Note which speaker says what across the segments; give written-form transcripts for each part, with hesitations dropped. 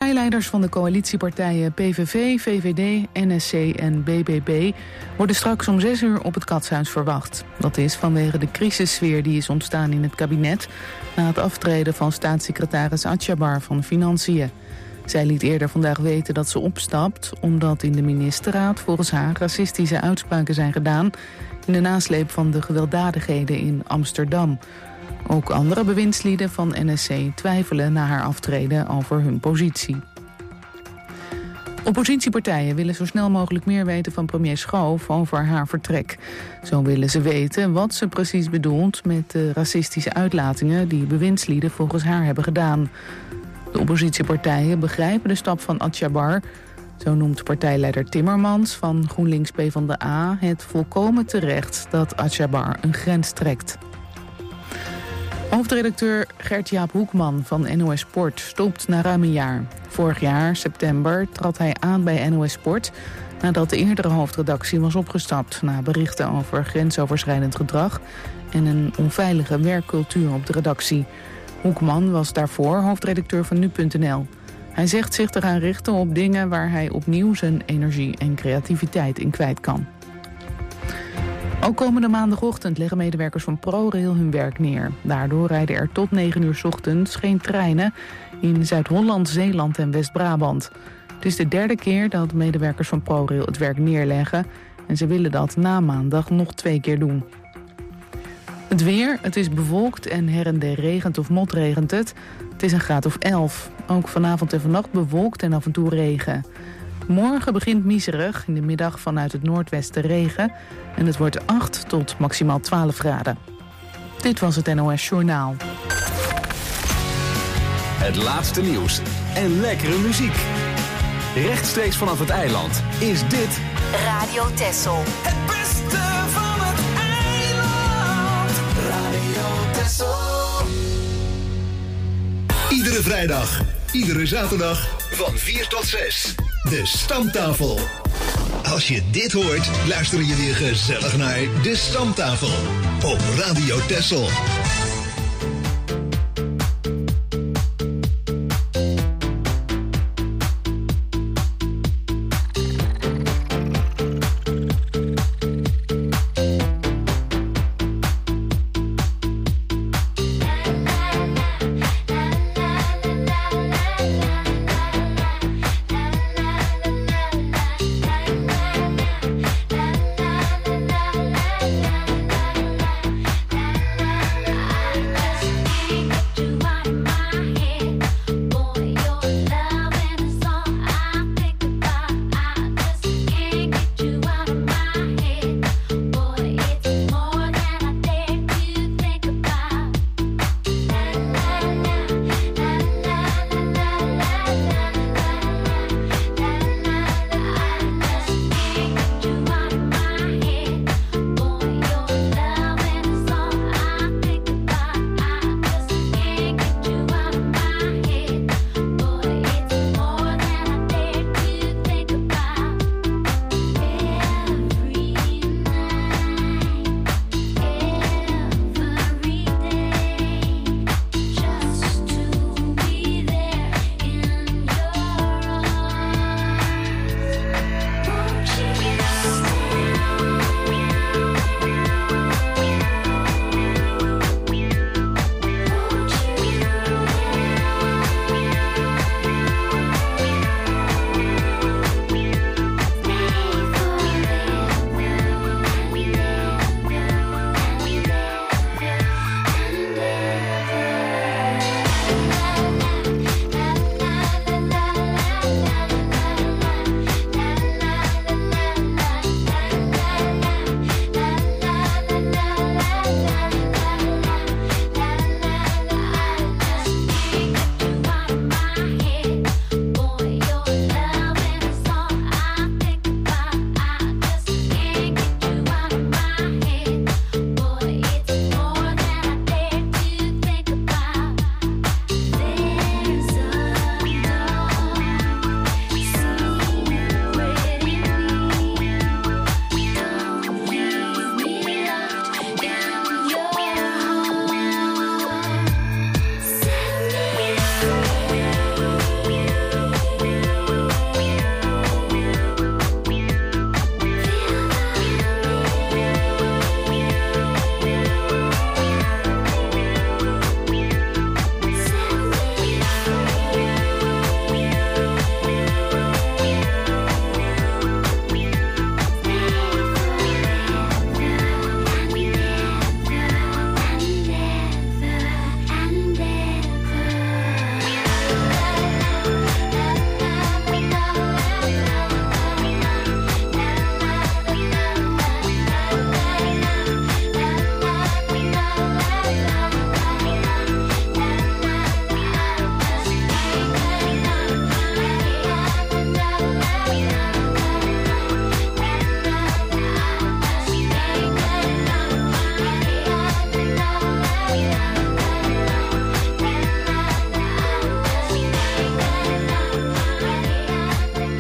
Speaker 1: partijleiders van de coalitiepartijen PVV, VVD, NSC en BBB worden straks om 6 uur op het Katshuis verwacht. Dat is vanwege de crisissfeer die is ontstaan in het kabinet na het aftreden van staatssecretaris Atjabar van Financiën. Zij liet eerder vandaag weten dat ze opstapt omdat in de ministerraad volgens haar racistische uitspraken zijn gedaan in de nasleep van de gewelddadigheden in Amsterdam. Ook andere bewindslieden van NSC twijfelen na haar aftreden over hun positie. Oppositiepartijen willen zo snel mogelijk meer weten van premier Schoof over haar vertrek. Zo willen ze weten wat ze precies bedoelt met de racistische uitlatingen die bewindslieden volgens haar hebben gedaan. De oppositiepartijen begrijpen de stap van Atjabar. Zo noemt partijleider Timmermans van GroenLinks PvdA het volkomen terecht dat Atjabar een grens trekt. Hoofdredacteur Gert-Jaap Hoekman van NOS Sport stopt na ruim een jaar. Vorig jaar, september, trad hij aan bij NOS Sport nadat de eerdere hoofdredactie was opgestapt na berichten over grensoverschrijdend gedrag en een onveilige werkcultuur op de redactie. Hoekman was daarvoor hoofdredacteur van nu.nl. Hij zegt zich te gaan richten op dingen waar hij opnieuw zijn energie en creativiteit in kwijt kan. Ook komende maandagochtend leggen medewerkers van ProRail hun werk neer. Daardoor rijden er tot 9 uur 's ochtends geen treinen in Zuid-Holland, Zeeland en West-Brabant. Het is de derde keer dat medewerkers van ProRail het werk neerleggen en ze willen dat na maandag nog 2 keer doen. Het weer, het is bewolkt en her en der regent of motregent het. Het is een graad of 11. Ook vanavond en vannacht bewolkt en af en toe regen. Morgen begint miserig, in de middag vanuit het noordwesten regen. En het wordt 8 tot maximaal 12 graden. Dit was het NOS Journaal.
Speaker 2: Het laatste nieuws en lekkere muziek. Rechtstreeks vanaf het eiland is dit
Speaker 3: Radio Texel.
Speaker 4: Het beste van het eiland. Radio Texel.
Speaker 5: Iedere vrijdag, iedere zaterdag van 4 tot 6. De Stamtafel. Als je dit hoort, luister je weer gezellig naar De Stamtafel op Radio Texel.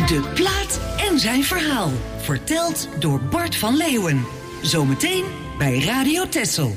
Speaker 3: De plaat en zijn verhaal. Verteld door Bart van Leeuwen. Zometeen bij Radio Texel.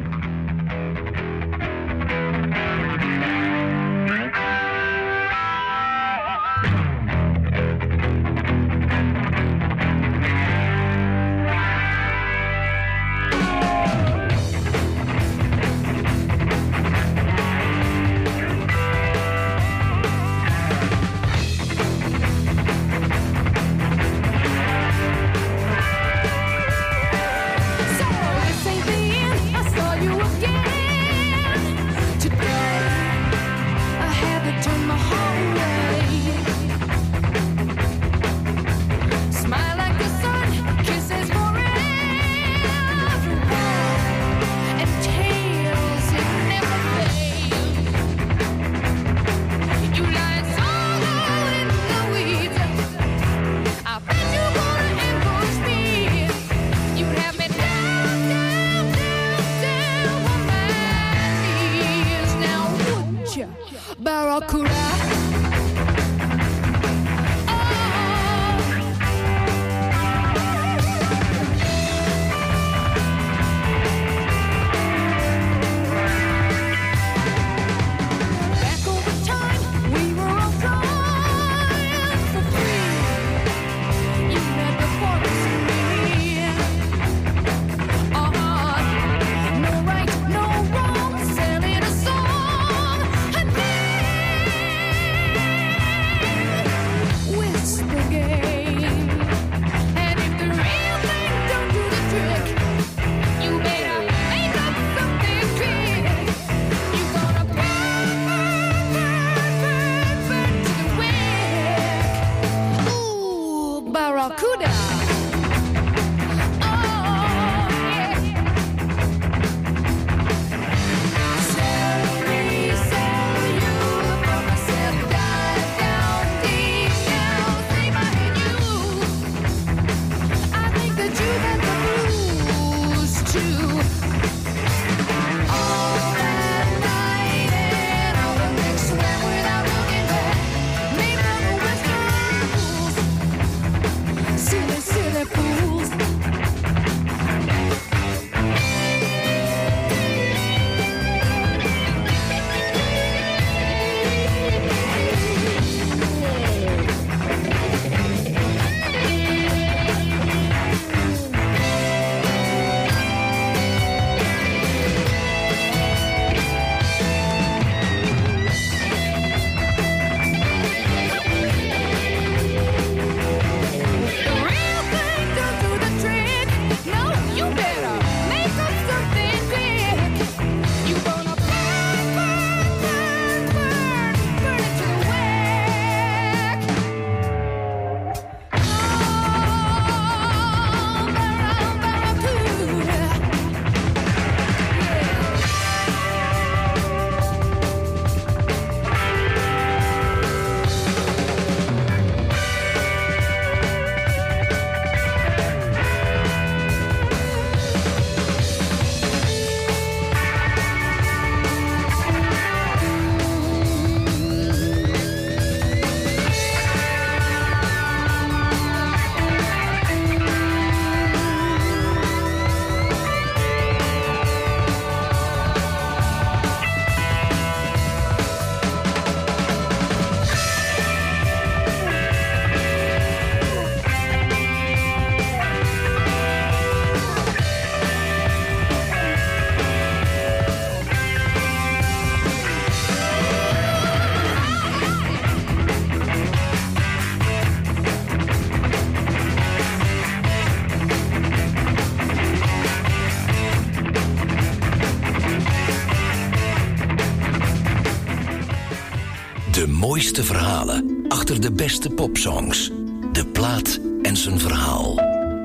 Speaker 6: De mooiste verhalen achter de beste popsongs. De plaat en zijn verhaal.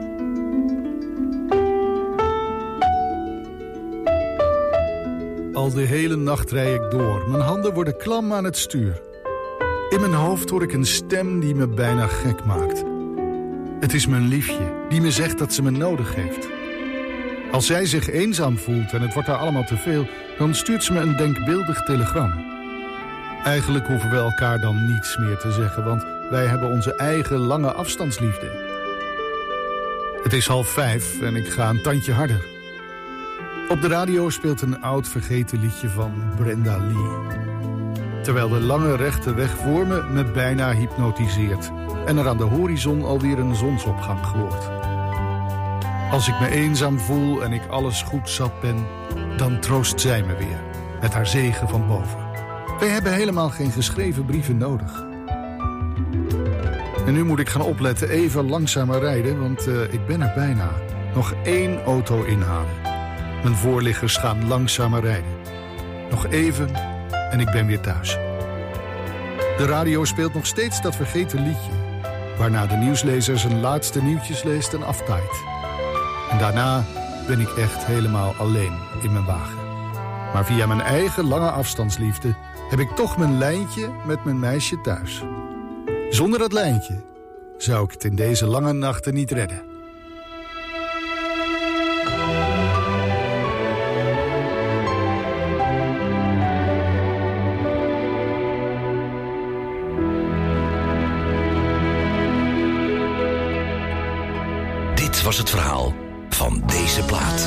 Speaker 7: Al de hele nacht rij ik door. Mijn handen worden klam aan het stuur. In mijn hoofd hoor ik een stem die me bijna gek maakt. Het is mijn liefje, die me zegt dat ze me nodig heeft. Als zij zich eenzaam voelt en het wordt haar allemaal te veel, dan stuurt ze me een denkbeeldig telegram. Eigenlijk hoeven we elkaar dan niets meer te zeggen, want wij hebben onze eigen lange afstandsliefde. Het is 4:30 en ik ga een tandje harder. Op de radio speelt een oud vergeten liedje van Brenda Lee. Terwijl de lange rechte weg voor me bijna hypnotiseert en er aan de horizon alweer een zonsopgang gloort. Als ik me eenzaam voel en ik alles goed zat ben, dan troost zij me weer met haar zegen van boven. Wij hebben helemaal geen geschreven brieven nodig. En nu moet ik gaan opletten, even langzamer rijden, want ik ben er bijna. Nog 1 auto inhalen. Mijn voorliggers gaan langzamer rijden. Nog even en ik ben weer thuis. De radio speelt nog steeds dat vergeten liedje, waarna de nieuwslezer zijn laatste nieuwtjes leest en aftaait. En daarna ben ik echt helemaal alleen in mijn wagen. Maar via mijn eigen lange afstandsliefde heb ik toch mijn lijntje met mijn meisje thuis. Zonder dat lijntje zou ik het in deze lange nachten niet redden.
Speaker 6: Dit was het verhaal van deze plaat.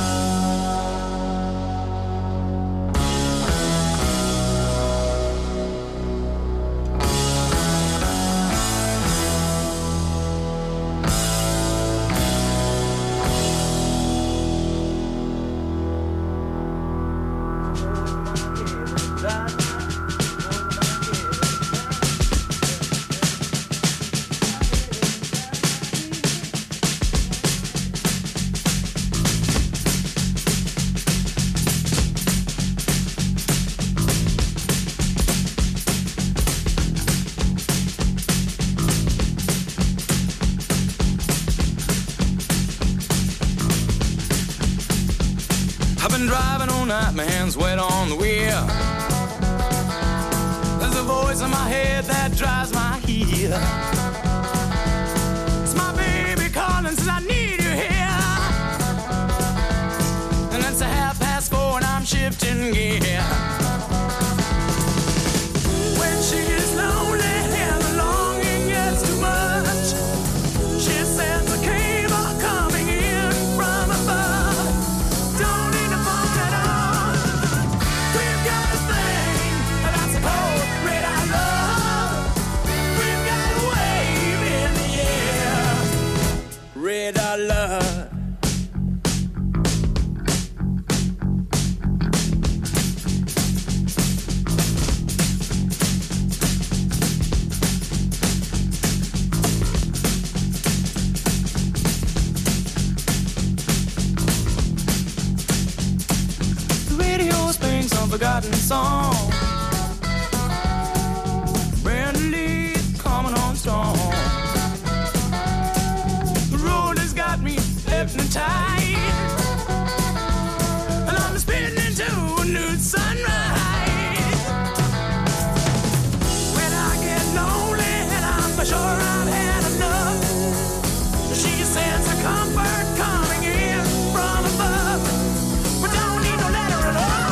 Speaker 4: My hands wet on the wheel. There's a voice in my head that drives my heel. It's my baby calling, says I need you here. And it's 4:30 and I'm shifting gear. When she is lonely and the longing gets too much, she sends a cable coming in from above. Don't need to phone at all. We've got a thing that's cold, red I love. We've got a wave in the air, red I love. Forgotten song. Brand leaf coming on strong. The road has got me hypnotized, and I'm spinning into a new sunrise. When I get lonely and I'm for sure I've had enough, she sends a comfort coming in from above. But don't need no letter at all.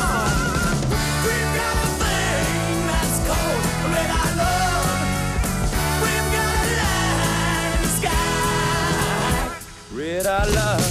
Speaker 4: Red I love.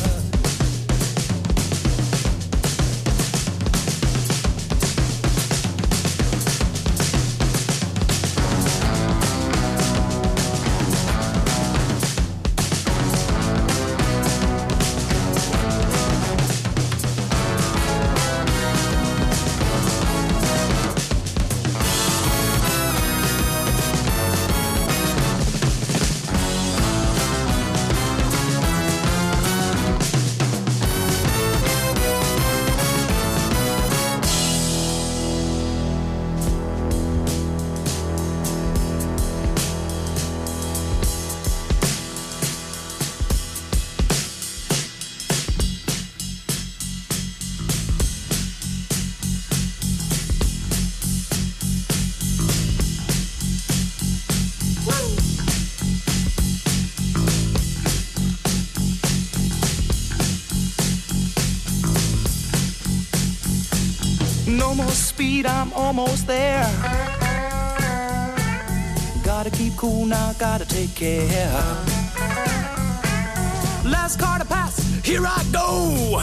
Speaker 4: slow-mo speed, I'm almost there. Gotta keep cool now, gotta take care. Last car to pass, here I go.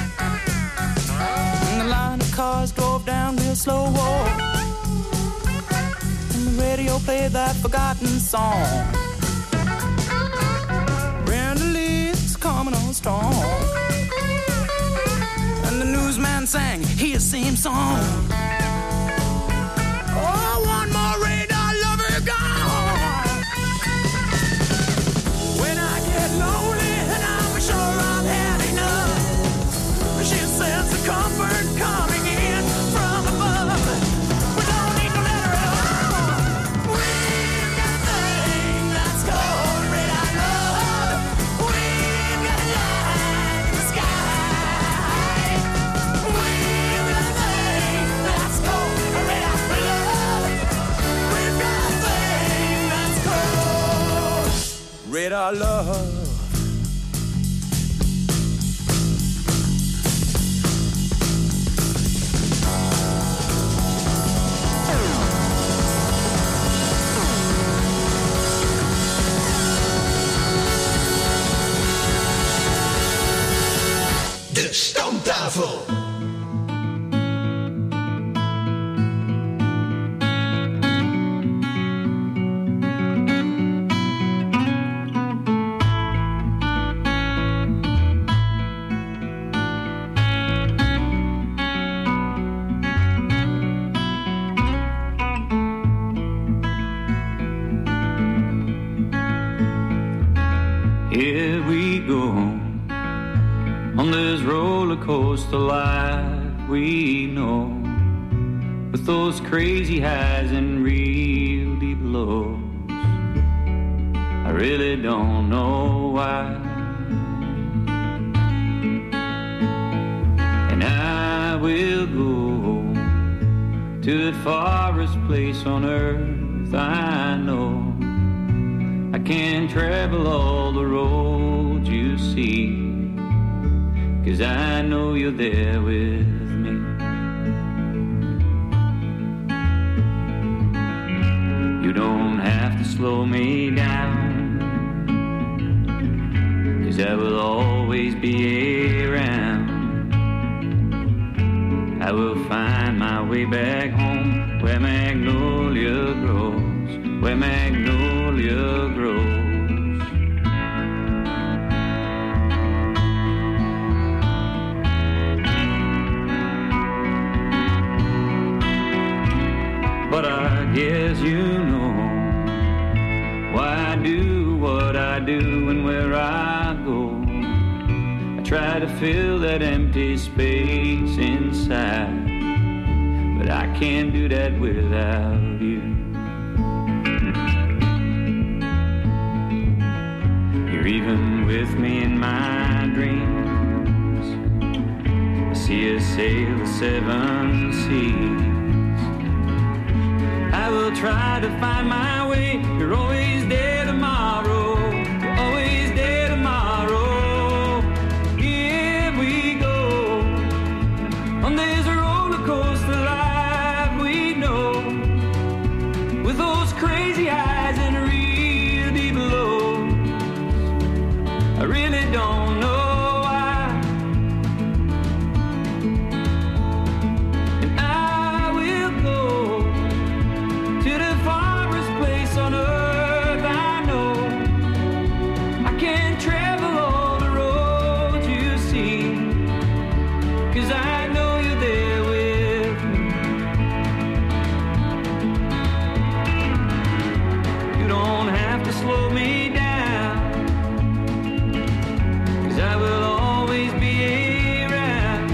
Speaker 4: And the line of cars drove down real slow. And the radio played that forgotten song. Brenda Lee's coming on strong. And the newsman sang his same song. Oh, one more radar lover gone. When I get lonely and I'm sure I've had enough, she says the comfort coming in from above. We don't need no letter at all. We've got a thing that's called red eye love. We've got a light in the sky. We've got a thing that's called red eye love. We've got a thing that's called red eye love.
Speaker 5: De Stamtafel.
Speaker 8: Here we go on this roller coaster life we know, with those crazy highs and real deep lows. I really don't know why, and I will go to the farthest place on earth I know. I can't travel all the roads you see, 'cause I know you're there with me. You don't have to slow me down, 'cause I will always be around. I will find my way back home, where magnolia grows, where magnolia grows. But I guess you know why I do what I do and where I go. I try to fill that empty space inside, but I can't do that without you. You're even with me in my dreams. I see us sail the seven seas. I will try to find my way. You're always there tomorrow. You're always there tomorrow. Here we go on this roller coaster life we know, with those crazy highs and real deep lows. I really don't know why, and I will go to the farthest place on earth I know. I can't travel all the roads you see, 'cause I know you're there with me. You don't have to slow me down, 'cause I will always be around.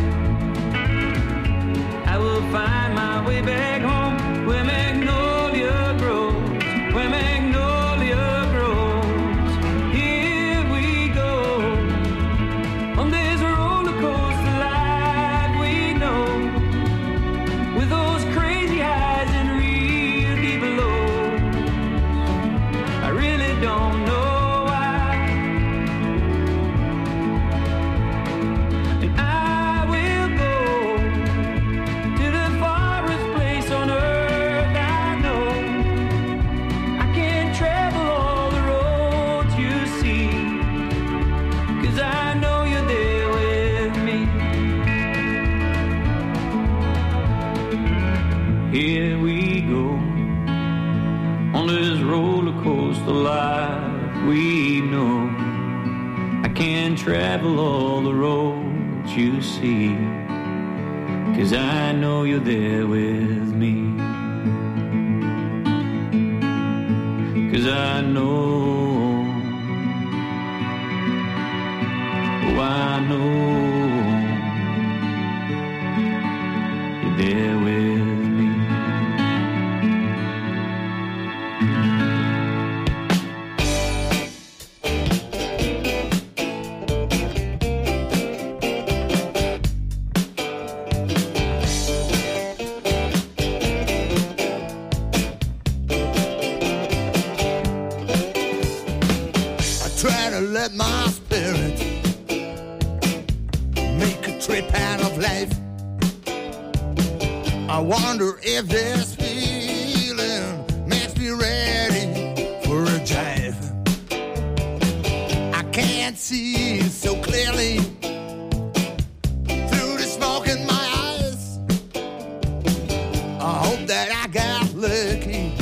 Speaker 8: I will find my way back home, where magnolia grows, where magnolia grows. Here we go on this roller coaster life we know, with those crazy highs and real deep lows. I really don't know why, and I will go to the roller coaster life we know. I can't travel all the roads you see, 'cause I know you're there with me. 'Cause I know, oh I know you're there with me.
Speaker 9: Let my spirit make a trip out of life. I wonder if this feeling makes me ready for a jive. I can't see so clearly through the smoke in my eyes. I hope that I got lucky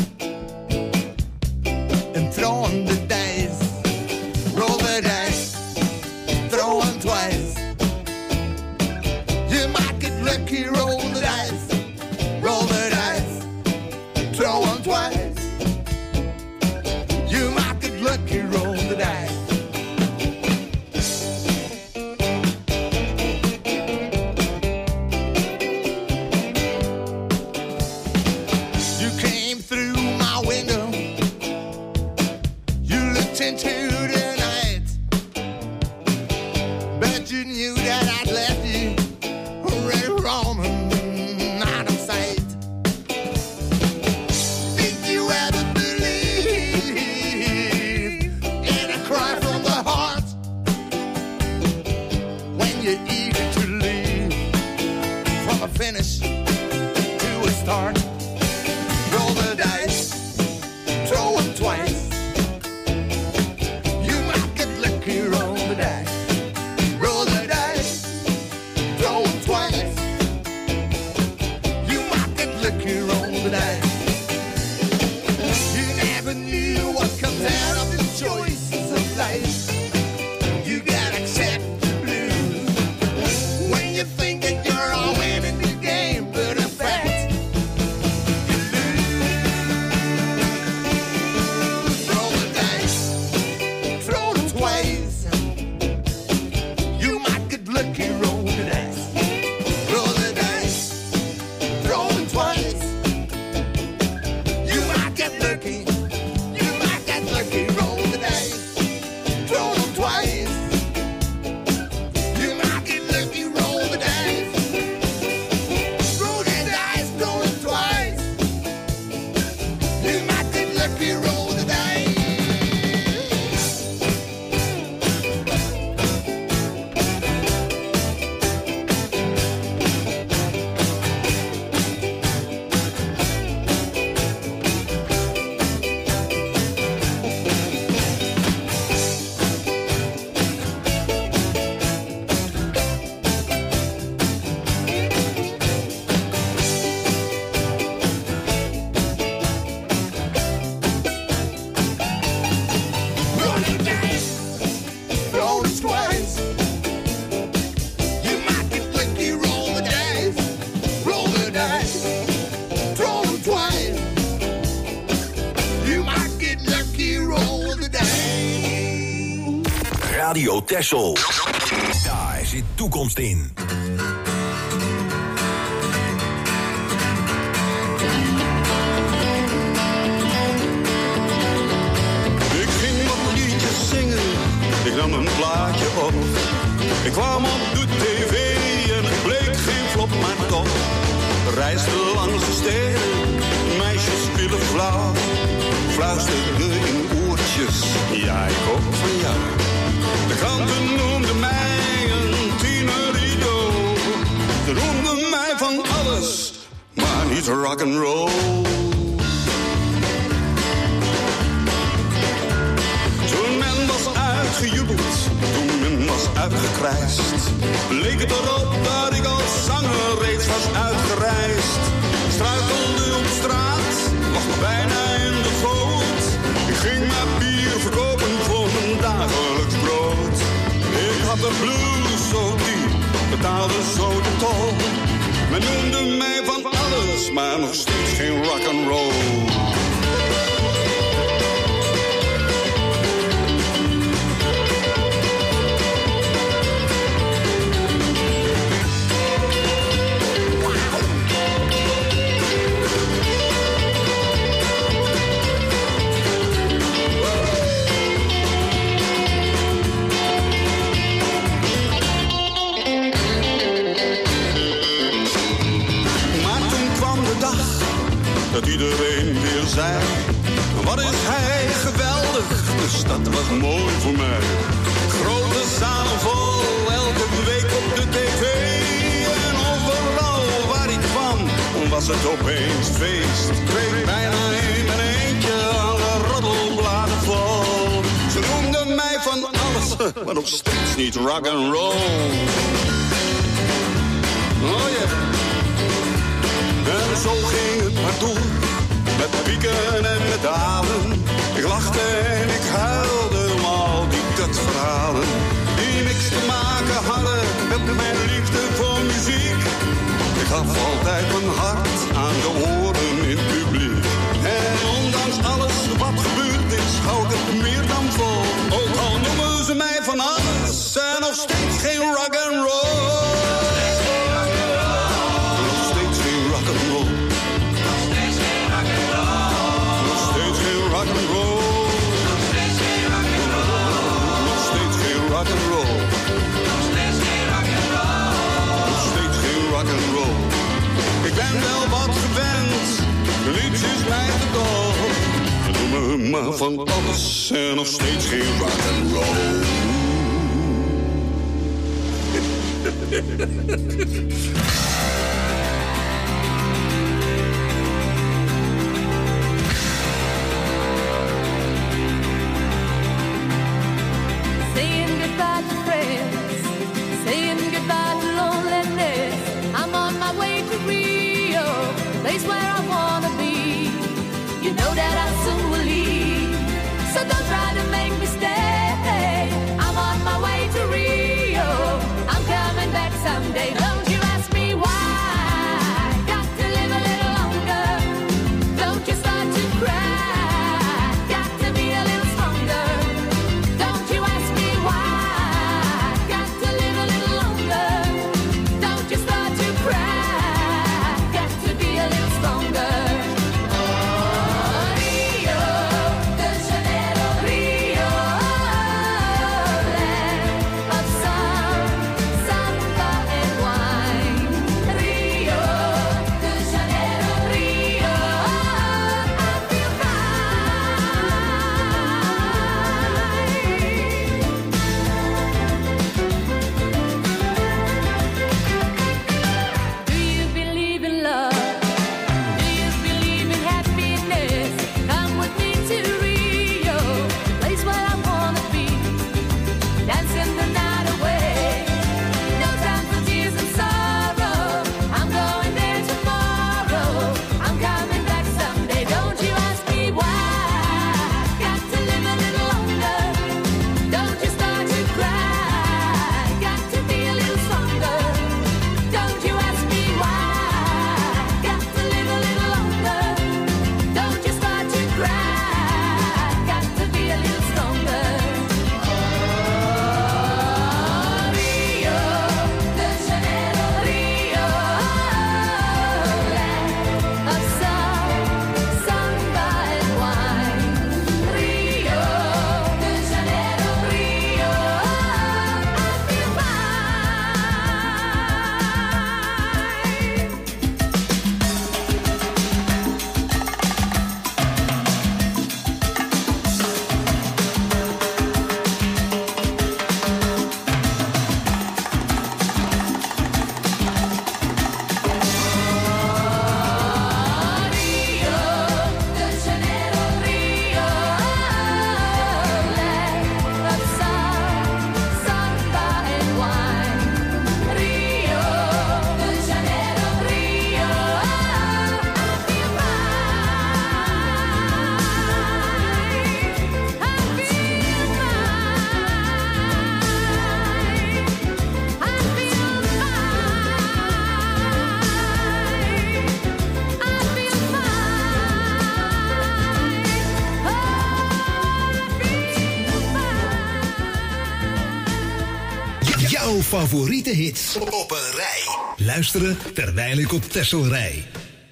Speaker 9: in throwing the dice. Roll the dice, throw them twice. You might get lucky, roll the dice. Roll the dice, throw them twice. You might get lucky, roll the dice. You came through my window. You looked into the you knew that I'd left you already roaming out of sight. Did you ever believe in a cry from the heart when you're eager to leave from a finish to a start? Roll the dice, throw them twice. You might get lucky, roll the dice. You never knew what comes out of the choices of life. You gotta accept the blues when you think that you're all winning the game, but in fact you lose. Roll the dice, throw them twice. You might get lucky, roll the dice. Roll the dice, throw them twice. You might get lucky, roll the dice, throw them twice. You might get lucky, roll the dice. Roll the dice, throw them twice. You might get lucky, roll the dice.
Speaker 6: Radio Texel. Daar zit toekomst in.
Speaker 10: Ik ging wat liedjes zingen, ik nam een plaatje op. Ik kwam op de tv en het bleek geen flop, maar toch. Reisde langs de steden, meisjes vielen flauw. Fluisterde in oortjes, ja ik hoop van jou. De kranten noemden mij een tienerito. Ze noemden mij van alles, maar niet rock'n'roll. Toen men was uitgejubeld, toen men was uitgekrijsd, leek het erop dat ik als zanger reeds was uitgereisd. Struikelde op straat, lag bijna in de goot. blues zo diep, betaalde zo de tol. Men noemde mij van alles, maar nog steeds geen rock'n'roll. Dat iedereen weer zei, wat is hij geweldig, de stad was mooi voor mij. Grote zalen vol, elke week op de tv. En overal waar ik kwam, was het opeens feest. Kreeg bijna in mijn eentje alle roddelbladen vol. Ze noemden mij van alles, maar nog steeds niet rock'n'roll. Oh yeah. En zo ging het maar door, met pieken en met dalen. Ik lachte en ik huilde om al die kutverhalen die niks te maken hadden met mijn liefde voor muziek. Ik gaf altijd mijn hart aan de oren in het publiek. En ondanks alles wat gebeurd is, hou ik het meer dan vol. Ook al noemen ze mij van alles, en nog steeds geen rock'n'roll. Ik ben wel wat gewend, liedjes blijven toch. Noem me maar van alles en nog steeds geen rock'n'roll.
Speaker 11: Saying goodbye to friends, saying goodbye to loneliness. I'm on my way to Rio, the place where I wanna be. You know that I soon will leave, so don't try to make me stay. I'm on my way to Rio, I'm coming back someday. Don't you ask me why, got to live a little longer. Don't you start to cry, got to be a little stronger. Don't you ask me why, got to live a little longer. Don't you start to cry, got to be a little stronger.
Speaker 5: Jouw favoriete hits op een rij. Luisteren terwijl ik op Texel rij.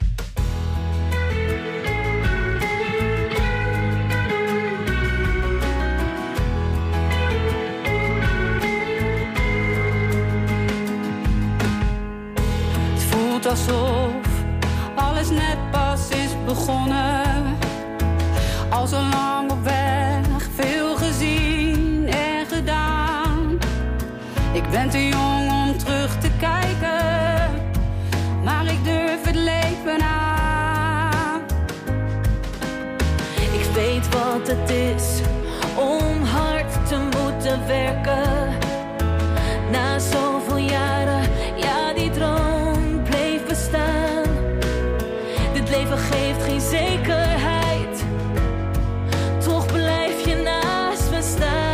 Speaker 12: Het voelt alsof alles net pas is begonnen. Al zo lang op weg, veel gezien en gedaan. Ik ben te jong om terug te kijken, maar ik durf het leven aan.
Speaker 11: Ik weet wat het is om hard te moeten werken. Na zoveel jaren, ja, die droom bleef bestaan. Dit leven geeft geen zekerheid, toch blijf je naast me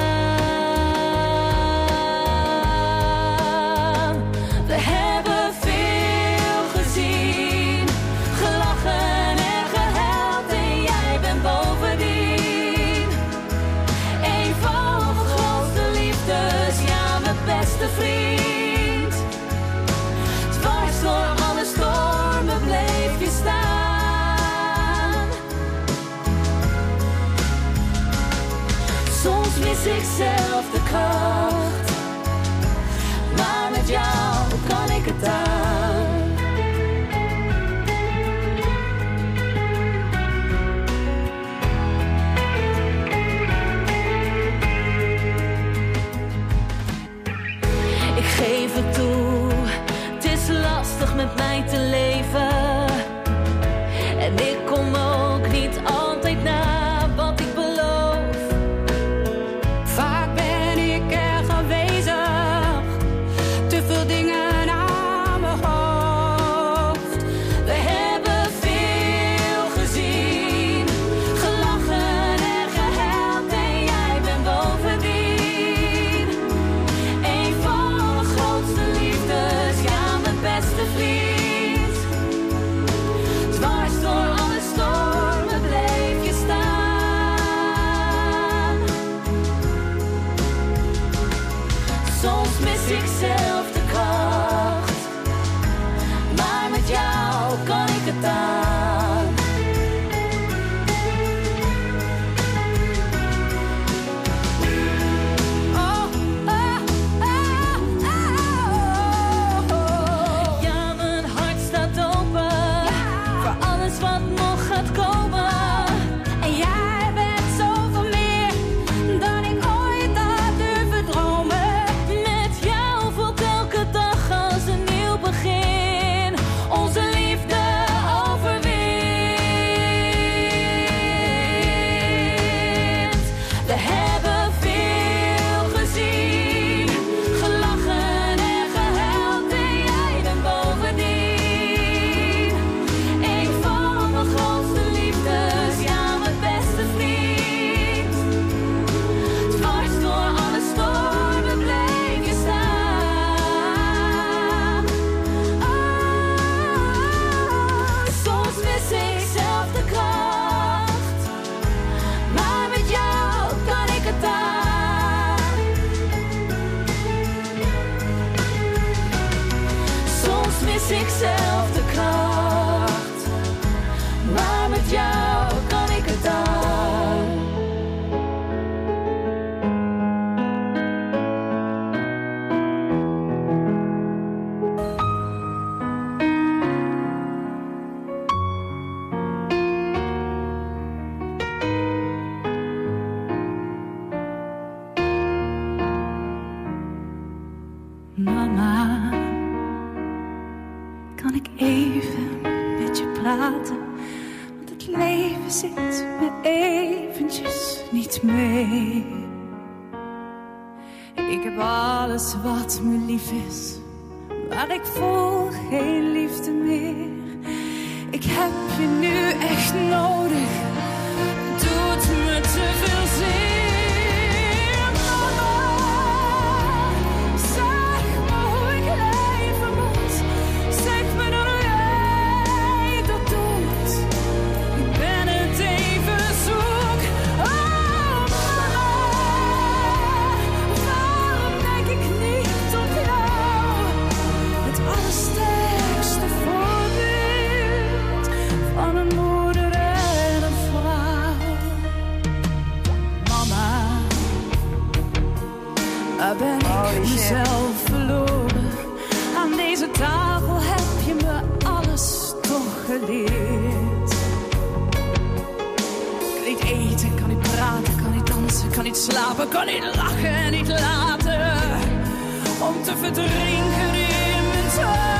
Speaker 11: staan. We hebben veel gezien, gelachen en gehuild en jij bent bovendien een van mijn grootste liefdes, ja, mijn beste vriend. Dwars door alle stormen bleef je staan. Soms mis ik zelf de kracht, maar met jou kan ik het aan. Ik geef het toe, het is lastig met mij te leven. En ik kom ook niet altijd na wat ik beloof.
Speaker 12: Vaak ben ik erg aanwezig, te veel dingen aan mijn hoofd.
Speaker 11: We hebben veel gezien, gelachen en gehuild en jij bent bovendien een van mijn grootste liefdes, ja, mijn beste vriend. Dwars door alle stormen bleef je staan. Soms mis ik zelf de kracht, maar met jou kan ik het aan.
Speaker 12: Oh, oh, oh, oh, oh.
Speaker 11: Ja, mijn hart staat open voor alles wat nog gaat komen.
Speaker 12: En jij bent zoveel meer dan ik ooit had durven dromen.
Speaker 11: Met jou voelt elke dag als een nieuw begin. Onze liefde overwint. We hebben veel gezien, gelachen en gehuild en jij bent bovendien een van mijn grootste liefdes, ja, mijn beste vriend. Dwars door alle stormen bleef je staan. Soms mis ik zelf de kracht, maar met jou kan ik het aan. Soms mis ik zelf de kracht, maar met jou kan ik het aan.
Speaker 12: Mama, kan ik even met je praten? Want het leven zit me eventjes niet mee. Ik heb alles wat me lief is, maar ik voel geen liefde meer. Ik heb je nu echt nodig, het doet me te veel zeer. Mama, zeg me hoe ik leven moet. Zeg me dat jij dat doet. Ik ben het even zoek. Oh mama, waarom denk ik niet op waar ben ik mezelf verloren? Aan deze tafel heb je me alles toch geleerd. Kan niet eten, kan niet praten, kan niet dansen, kan niet slapen, kan niet lachen en niet laten. Om te verdrinken in mijn tuin.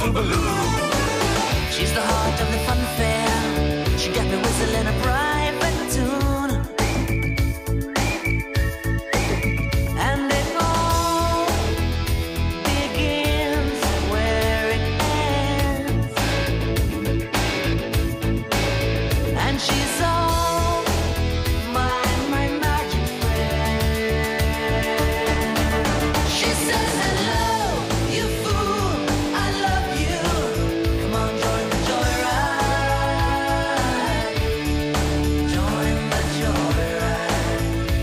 Speaker 4: boogaloo.
Speaker 13: She's the heart of the fun fair. She got me whistling a private tune. And it all begins where it ends. And she's all my magic friend. She says, hello, you fool, I love you. Come on, join the joyride. Join the joyride.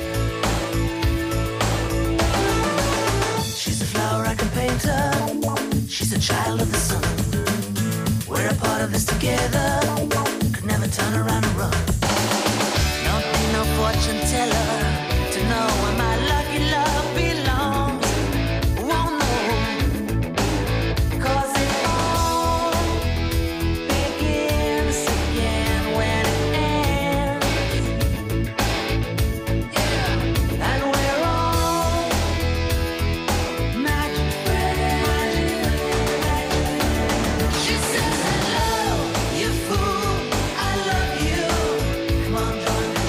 Speaker 13: She's a flower I can paint her. She's a child of the sun. We're a part of this together. Could never turn around and run. Don't need no fortune teller to know where my lucky love belongs. Won't know, 'cause it all begins again when it ends. Yeah, and we're all magic friends. She says, hello, you fool, I love you. Come on, join the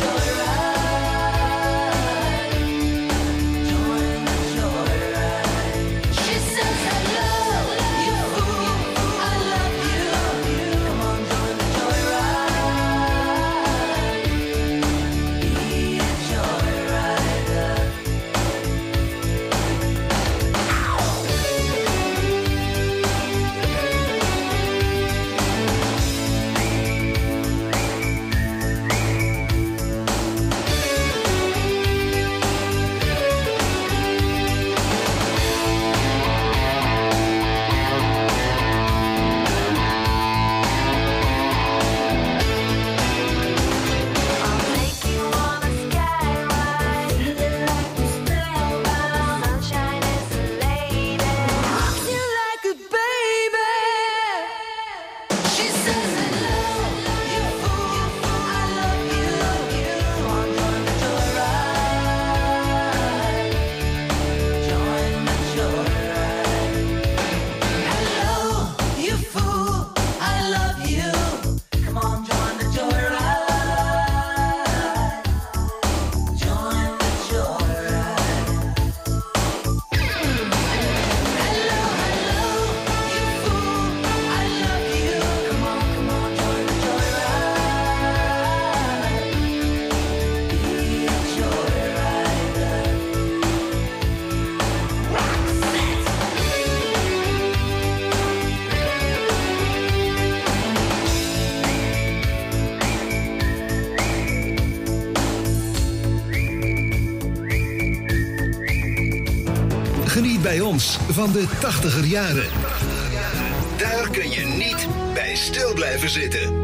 Speaker 13: joyride. Join the joyride. She says, hello, you fool, I love you. Come on, join the joyride. Be a joyrider. I'll take you on a skyride, like you spellbound. Sunshine is a lady, rocks you like a baby. She says, hello, you fool, I love you. Come on, join the joyride. Join the joyride. Hello, you fool, I love you. Come on, join the joyride. Join the joyride. Hello, you fool, I love you. Come on, join the joyride. Be a joyrider.
Speaker 5: Geniet bij ons van de 80er jaren. Daar kun je niet bij stil blijven zitten.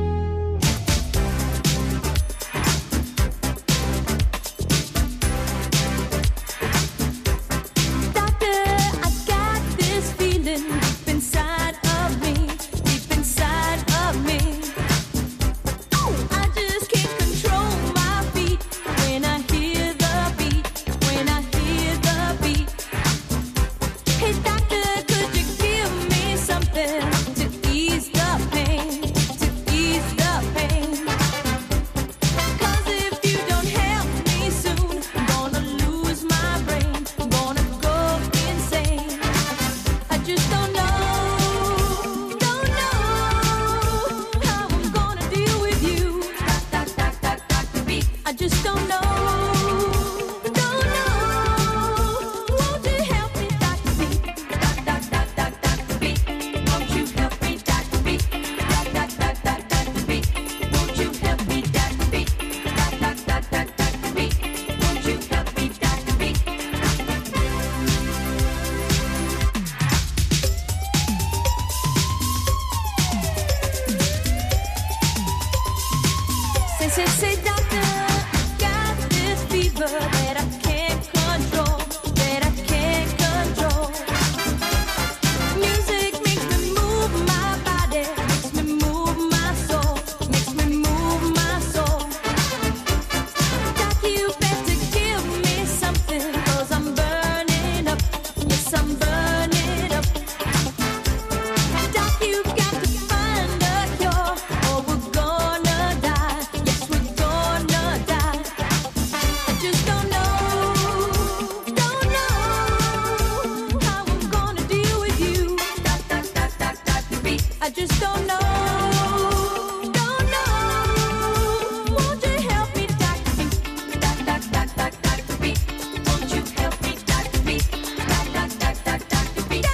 Speaker 11: Doctor, I got this feeling deep inside of me, deep inside of me. I just can't control my feet when I hear the beat, when I hear the beat. Hey doctor, could you give me something to ease the pain, to ease the pain? 'Cause if you don't help me soon, I'm gonna lose my brain, I'm gonna go insane. I just don't know how I'm gonna deal with you. Doctor beat. I just don't know. Won't you help me, Doctor Beat? Doctor Beat. Won't you help me, Doctor Beat? Doctor Beat. Won't you help me, Doctor Beat? Doctor Beat. Won't you help me, Doctor Beat? Say, doctor, got this fever that I can't control, that I can't control. Music makes me move my body, makes me move my soul, makes me move my soul. Doc, you better give me something, 'cause I'm burning up, yes, I'm burning up. Doc, you I just don't know. Don't know. Won't you help me, Dr. B? Dr. B. Won't you help me, Dr. B? Dr. B.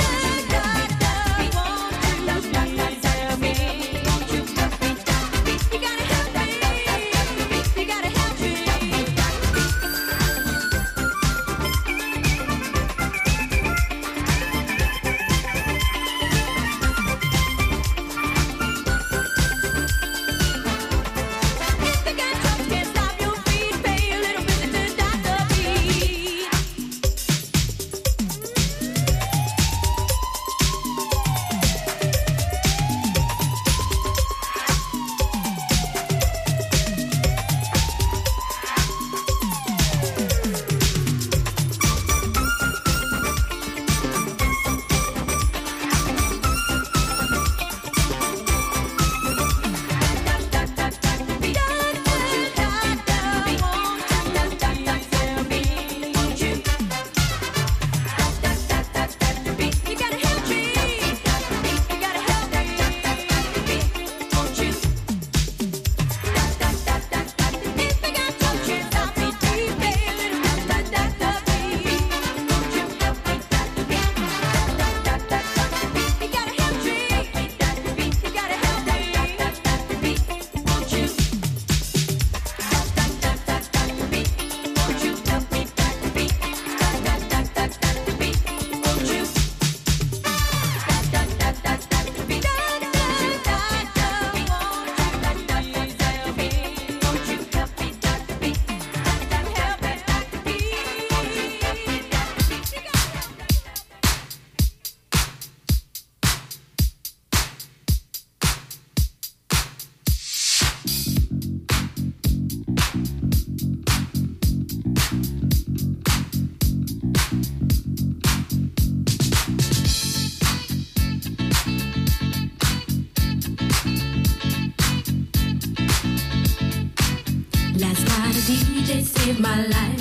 Speaker 11: DJ saved my life.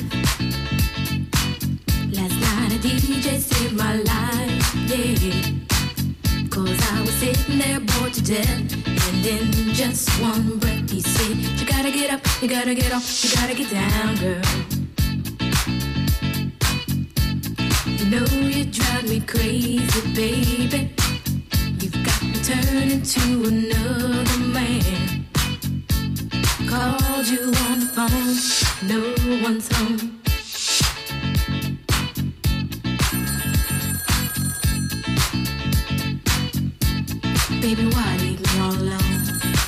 Speaker 11: Last night a DJ saved my life, yeah. 'Cause I was sitting there bored to death, and in just one breath he said, you gotta get up, you gotta get off, you gotta get down, girl. You know you drive me crazy, baby. You've got me turning to another man. Called you on the phone, no one's home. Baby, why leave me all alone?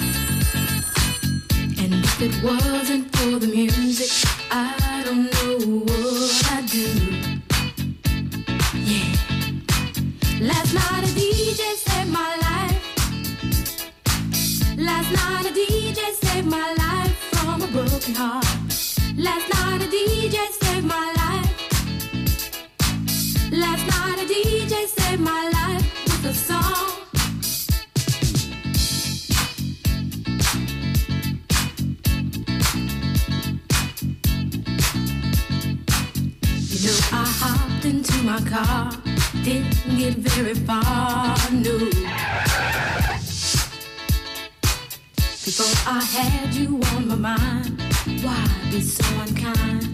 Speaker 11: And if it wasn't for the music, I don't know what I'd do. Yeah. Last night a DJ saved my life. Last night a DJ saved my life from a broken heart. Last night a DJ saved my life. Last night a DJ saved my life with a song. You know I hopped into my car, didn't get very far, no. Before I had you on my mind, why be so unkind?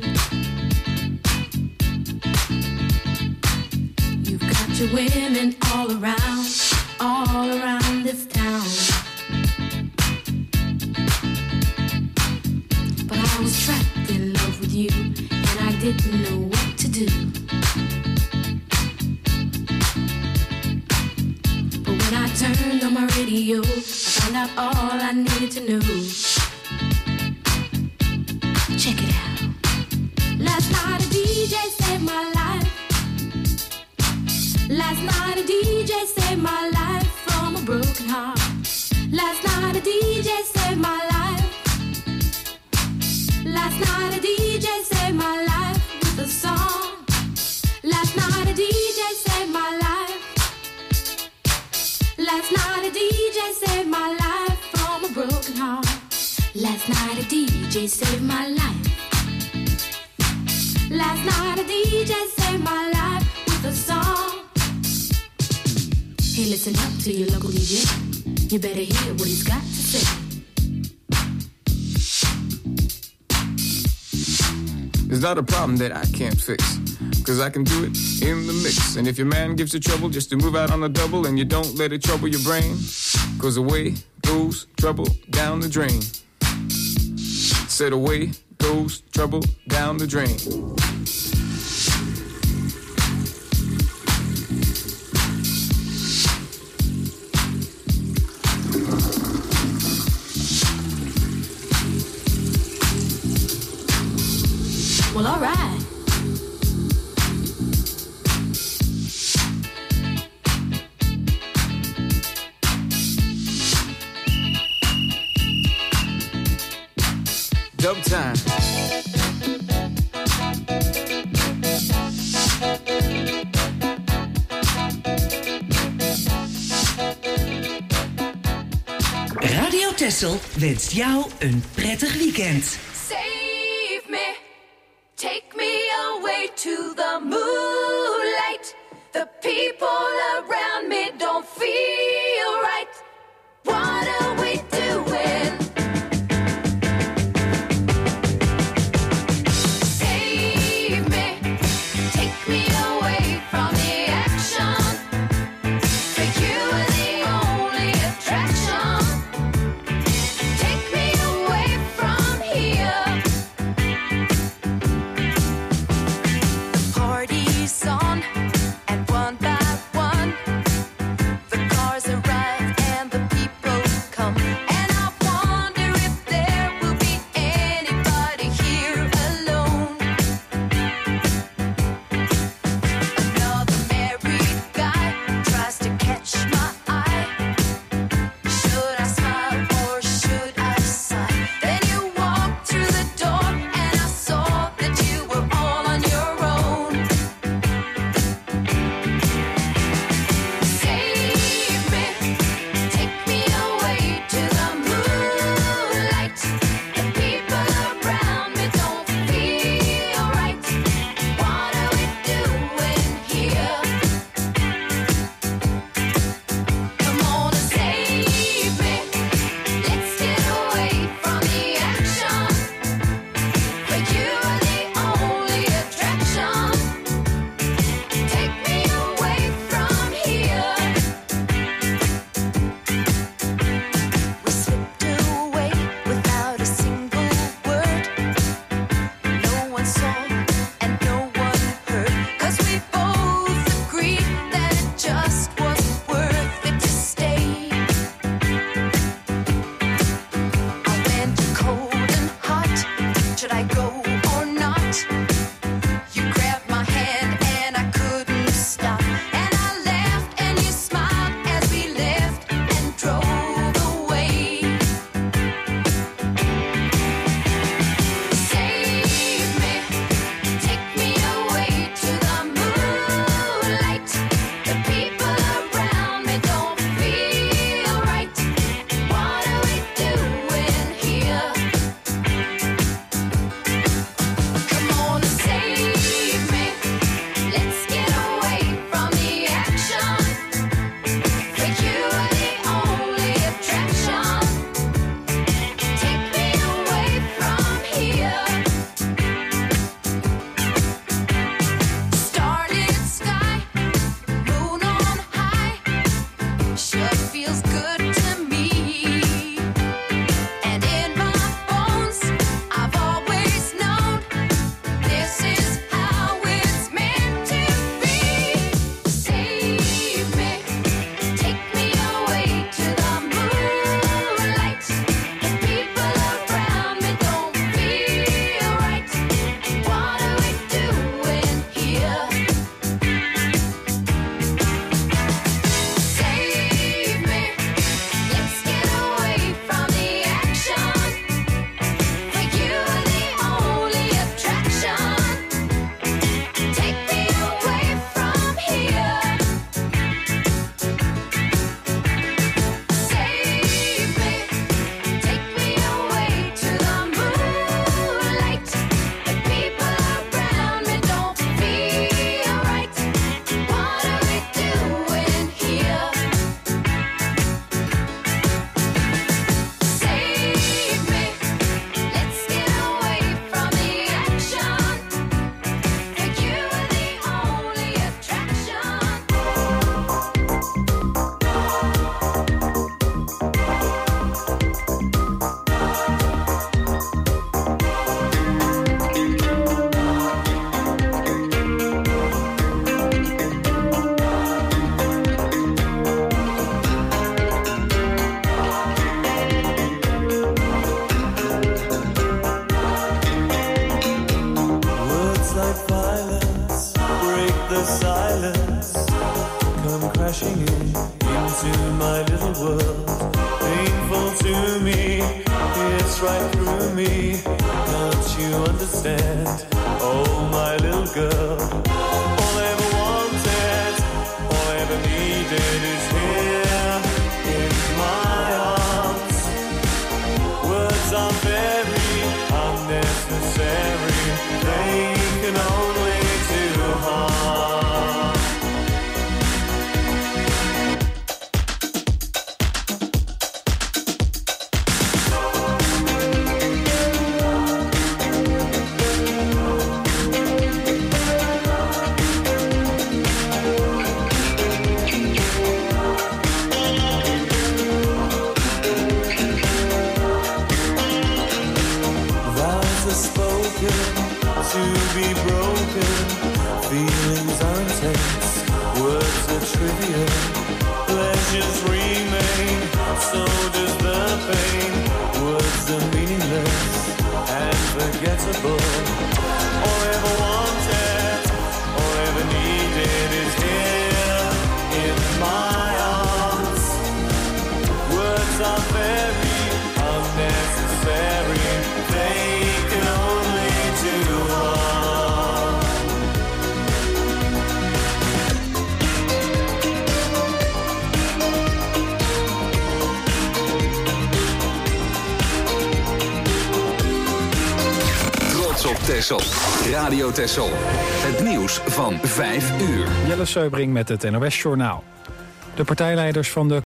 Speaker 11: You've got your women all around this town. But I was trapped in love with you, and I didn't know what to do. But when I turned on my radio, found out all I needed to know. Check it out. Last night a DJ saved my life. Last night a DJ saved my life from a broken heart. Last night a DJ saved my life. Last night a DJ saved my life with a song. Last night a DJ saved my life. Last night a DJ saved my life from a broken heart. Last night a DJ saved my life. Last night a DJ saved my life with a song.
Speaker 14: Hey, listen up to your local DJ. You better hear what he's got to say.
Speaker 15: It's not a problem that I can't fix, 'cause I can do it in the mix. And if your man gives you trouble just to move out on the double, and you don't let it trouble your brain, 'cause away goes trouble down the drain. Said away goes trouble down the drain.
Speaker 14: Well, all right.
Speaker 15: Dub time.
Speaker 3: Radio Texel wenst jou een prettig weekend.
Speaker 11: Save me, take me away to the moonlight. The people around me don't feel right. What are we doing? Save me, take me away from the action. For you are the only attraction. Take me away from here.
Speaker 16: right through me. Don't you understand? Oh, my little girl. All I ever wanted, all I ever needed is here in my arms. Words are very unnecessary. They can only do harm. To be broken, feelings are intense, words are trivial, pleasures remain, so does the pain. Words are meaningless and forgettable. All I ever wanted, all I ever needed is here in my arms. Words are very unnecessary, they can only do harm.
Speaker 2: Trots op Texel. Radio Texel. Het nieuws van 5 uur.
Speaker 17: Jelle Seubring met het NOS Journaal. De partijleiders van de